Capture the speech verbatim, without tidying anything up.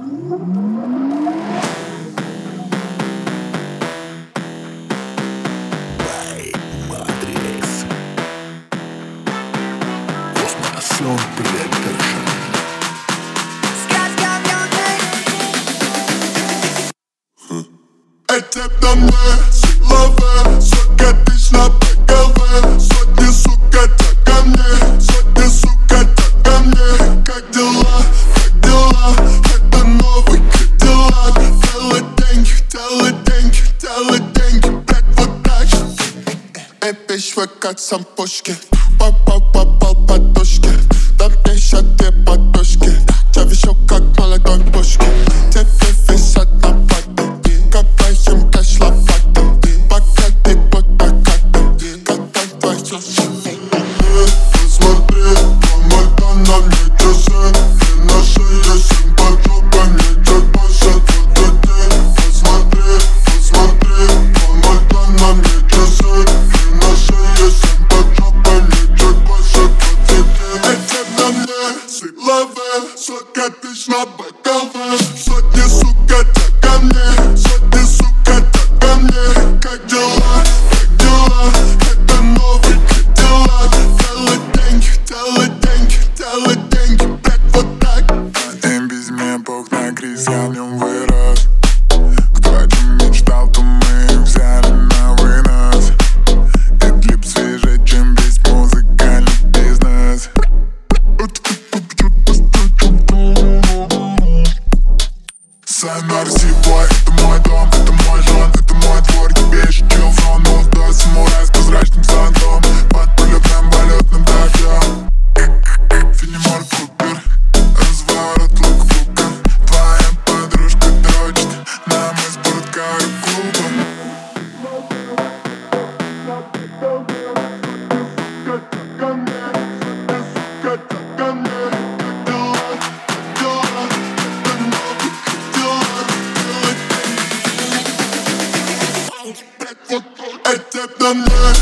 Эти дамы силовые, сотка тысяч на ПГВ. Сотни, сука, так ко мне, сотни, сука, так ко мне. Как дела, как дела, это новый Кадиллак. Делай деньги, делай деньги, делай деньги, блядь, вот так. Эй, вещь как сампушки, папа попал по точке. Там пищат две подушки, чав еще как молодой пушки. Тебе висят на пати, копаем кэш лопатой. Пока ты под накатом, как там твой суши. Посмотри, помота на мне часы. И на шее семь под жопой, мне чуть больше двадцати. Посмотри, посмотри, помота на мне часы. И на шее семь под жопой, мне чуть больше двадцати. Эти на мне силовые, сотка тысяч на БКВ. Сотни, сука, так ко мне, сотни, сука, так ко мне. Как дела, как дела, это новый Кадиллак. Делай деньги, делай деньги, делай деньги, блядь, вот так. Им без меня бог на Крис, я в нем вырос. Кто о чем мечтал, то мы взяли на вынос. И клип свежее, чем весь музыкальный бизнес. Сайнар Сибой, это мой дом, это мой жон, это мой двор. Тебе еще чил фрон, молодой самурай с прозрачным зонтом. Под полетным полетным дождем. Фенимор Купер, разворот лук бука. Твоя подружка дрочит нам из спорткара клуба. Эти на мне